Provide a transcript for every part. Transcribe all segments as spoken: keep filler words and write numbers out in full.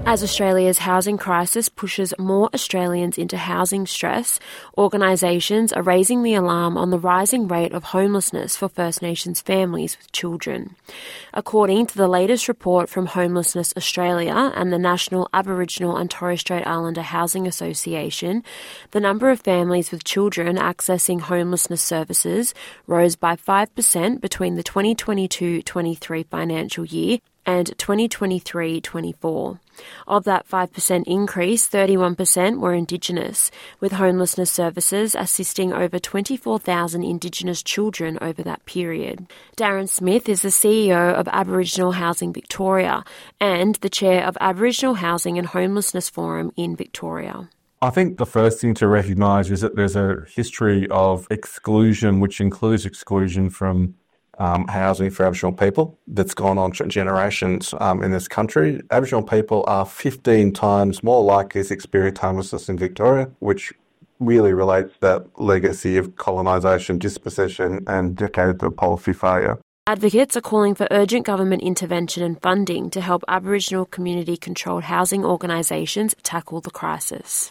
As Australia's housing crisis pushes more Australians into housing stress, organisations are raising the alarm on the rising rate of homelessness for First Nations families with children. According to the latest report from Homelessness Australia and the National Aboriginal and Torres Strait Islander Housing Association, the number of families with children accessing homelessness services rose by five percent between the twenty twenty-two twenty-three financial year and twenty twenty-three twenty-four. Of that five percent increase, thirty-one percent were Indigenous, with homelessness services assisting over twenty-four thousand Indigenous children over that period. Darren Smith is the C E O of Aboriginal Housing Victoria and the chair of Aboriginal Housing and Homelessness Forum in Victoria. I think the first thing to recognise is that there's a history of exclusion, which includes exclusion from Um, housing for Aboriginal people that's gone on generations um, in this country. Aboriginal people are fifteen times more likely to experience homelessness in Victoria, which really relates to that legacy of colonisation, dispossession and decades of policy failure. Advocates are calling for urgent government intervention and funding to help Aboriginal community-controlled housing organisations tackle the crisis.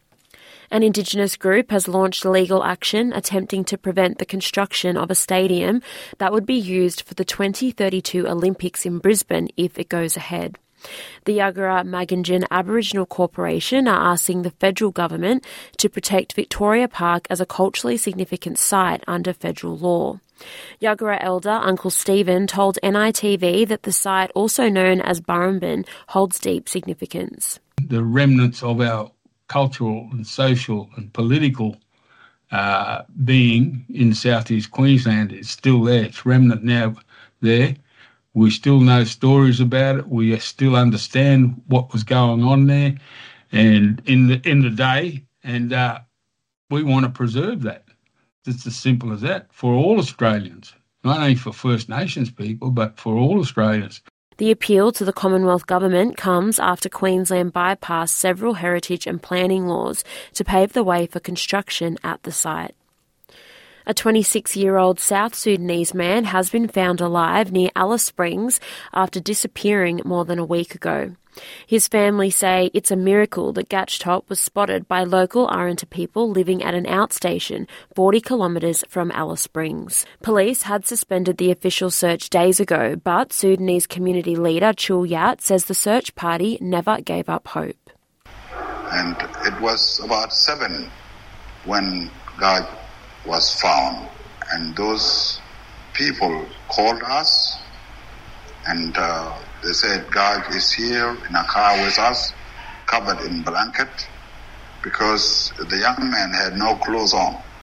An Indigenous group has launched legal action attempting to prevent the construction of a stadium that would be used for the twenty thirty-two Olympics in Brisbane if it goes ahead. The Yagara Magangin Aboriginal Corporation are asking the federal government to protect Victoria Park as a culturally significant site under federal law. Yagara elder Uncle Stephen told N I T V that the site, also known as Burrumbin, holds deep significance. The remnants of our cultural and social and political uh, being in southeast Queensland is still there. It's remnant now there. We still know stories about it. We still understand what was going on there, and in the in the day, and uh, we want to preserve that. It's as simple as that for all Australians, not only for First Nations people, but for all Australians. The appeal to the Commonwealth Government comes after Queensland bypassed several heritage and planning laws to pave the way for construction at the site. A twenty-six-year-old South Sudanese man has been found alive near Alice Springs after disappearing more than a week ago. His family say it's a miracle that Gatchtop was spotted by local Arrernte people living at an outstation forty kilometres from Alice Springs. Police had suspended the official search days ago, but Sudanese community leader Chul Yat says the search party never gave up hope. And it was about seven when Guy was found, and those people called us and uh, they said God is here in a car with us, covered in blanket, because the young man had no clothes on.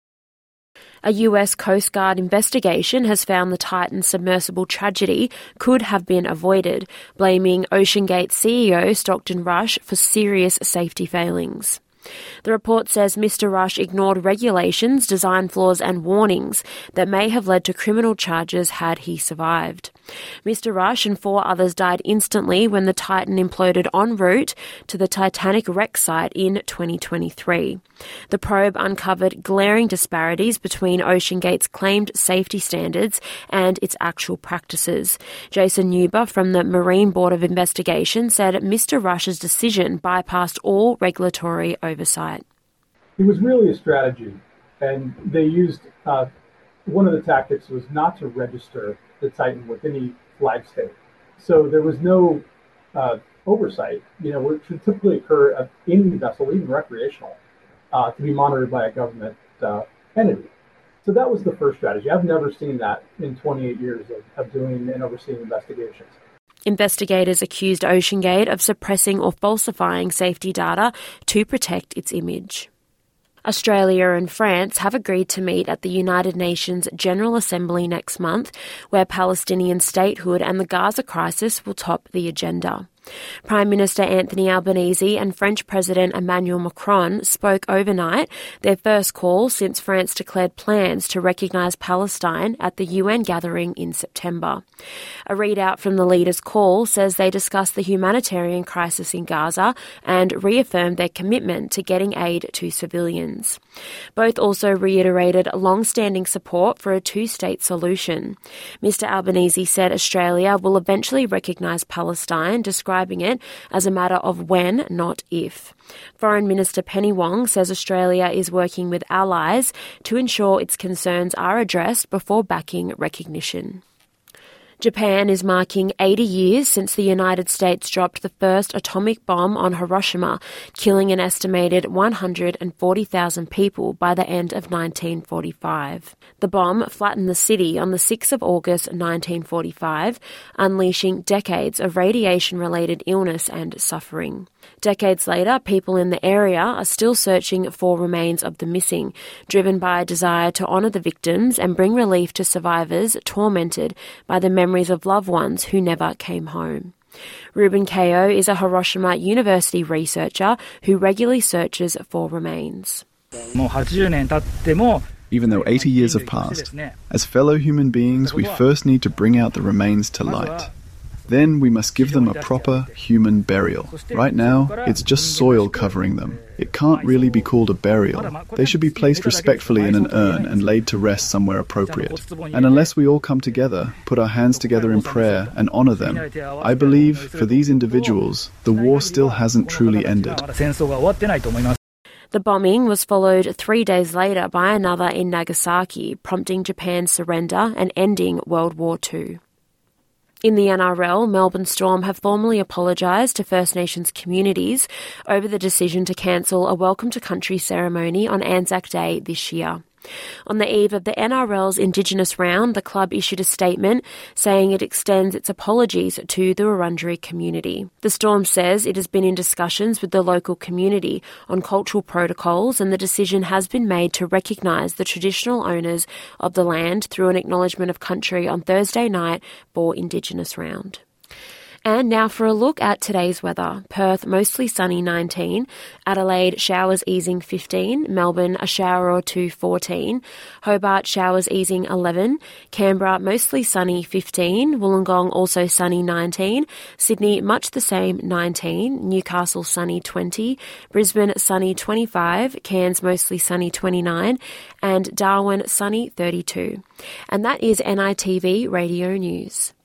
A U S Coast Guard investigation has found the Titan submersible tragedy could have been avoided, blaming OceanGate C E O Stockton Rush for serious safety failings. The report says Mister Rush ignored regulations, design flaws and warnings that may have led to criminal charges had he survived. Mister Rush and four others died instantly when the Titan imploded en route to the Titanic wreck site in twenty twenty-three. The probe uncovered glaring disparities between OceanGate's claimed safety standards and its actual practices. Jason Newber from the Marine Board of Investigation said Mister Rush's decision bypassed all regulatory oversight. It was really a strategy, and they used, uh, one of the tactics was not to register the Titan with any flag state. So there was no uh, oversight, you know, which would typically occur at any vessel, even recreational, uh, to be monitored by a government uh, entity. So that was the first strategy. I've never seen that in twenty-eight years of, of doing and overseeing investigations. Investigators accused OceanGate of suppressing or falsifying safety data to protect its image. Australia and France have agreed to meet at the United Nations General Assembly next month, where Palestinian statehood and the Gaza crisis will top the agenda. Prime Minister Anthony Albanese and French President Emmanuel Macron spoke overnight, their first call since France declared plans to recognise Palestine at the U N gathering in September. A readout from the leaders' call says they discussed the humanitarian crisis in Gaza and reaffirmed their commitment to getting aid to civilians. Both also reiterated long-standing support for a two-state solution. Mister Albanese said Australia will eventually recognise Palestine, describing describing it as a matter of when, not if. Foreign Minister Penny Wong says Australia is working with allies to ensure its concerns are addressed before backing recognition. Japan is marking eighty years since the United States dropped the first atomic bomb on Hiroshima, killing an estimated one hundred forty thousand people by the end of nineteen forty-five. The bomb flattened the city on the sixth of August nineteen forty-five, unleashing decades of radiation-related illness and suffering. Decades later, people in the area are still searching for remains of the missing, driven by a desire to honour the victims and bring relief to survivors tormented by the memories of loved ones who never came home. Ruben Kao is a Hiroshima University researcher who regularly searches for remains. Even though eighty years have passed, as fellow human beings, we first need to bring out the remains to light. Then we must give them a proper human burial. Right now, it's just soil covering them. It can't really be called a burial. They should be placed respectfully in an urn and laid to rest somewhere appropriate. And unless we all come together, put our hands together in prayer and honour them, I believe, for these individuals, the war still hasn't truly ended. The bombing was followed three days later by another in Nagasaki, prompting Japan's surrender and ending World War Two. In the N R L, Melbourne Storm have formally apologised to First Nations communities over the decision to cancel a Welcome to Country ceremony on Anzac Day this year. On the eve of the N R L's Indigenous round, the club issued a statement saying it extends its apologies to the Wurundjeri community. The Storm says it has been in discussions with the local community on cultural protocols, and the decision has been made to recognise the traditional owners of the land through an acknowledgement of country on Thursday night for Indigenous round. And now for a look at today's weather. Perth, mostly sunny, nineteen. Adelaide, showers easing, fifteen. Melbourne, a shower or two, fourteen. Hobart, showers easing, eleven. Canberra, mostly sunny, fifteen. Wollongong, also sunny, nineteen. Sydney, much the same, nineteen. Newcastle, sunny, twenty. Brisbane, sunny, twenty-five. Cairns, mostly sunny, twenty-nine. And Darwin, sunny, thirty-two. And that is N I T V Radio News.